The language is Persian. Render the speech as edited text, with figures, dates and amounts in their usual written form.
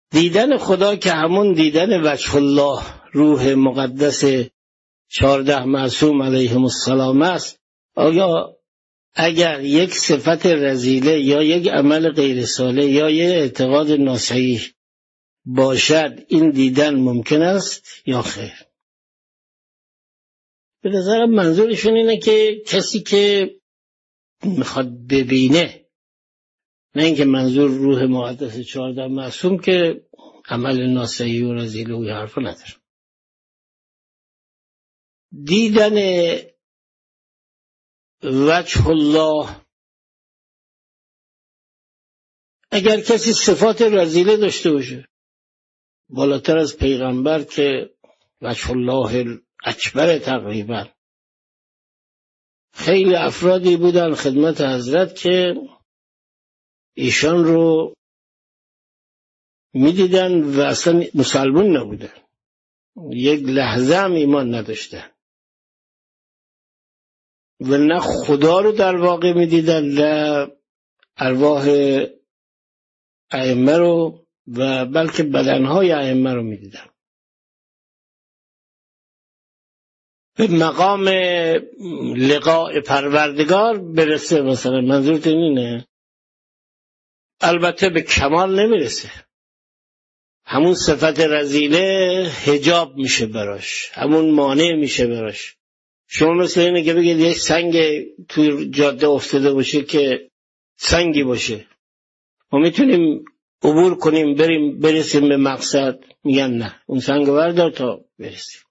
دیدن خدا که همون دیدن وجه الله، روح مقدس 14 معصوم علیهم السلام است، آیا اگر یک صفت رذیله یا یک عمل غیر صالح یا یک اعتقاد ناصحیح باشد این دیدن ممکن است یا خیر؟ به نظرم منظورشون اینه که کسی که میخواد ببینه، نه اینکه منظور روح مقدس 14 معصوم که عمل ناصحیح و رذیله و حرفا نداره. دیدن وجه الله، اگر کسی صفات رذیله داشته باشه بالاتر از پیغمبر که وجه الله اکبر تقریبا، خیلی افرادی بودن خدمت حضرت که ایشان رو میدیدن و اصلا مسلمون نبودن، یک لحظه هم ایمان نداشتن و نه خدا رو در واقع میدیدن نه ارواح ائمه رو و بلکه بدنهای ائمه رو میدیدن. به مقام لقاء پروردگار برسه مثلا، منظورتون اینه؟ البته به کمال نمیرسه، همون صفت رذیله حجاب میشه براش، همون مانع میشه براش. شما مثل اینه که بگید یک سنگ توی جاده افتاده باشه که سنگی باشه، ما میتونیم عبور کنیم برسیم به مقصد؟ میگن نه، اون سنگ بردار تا برسیم.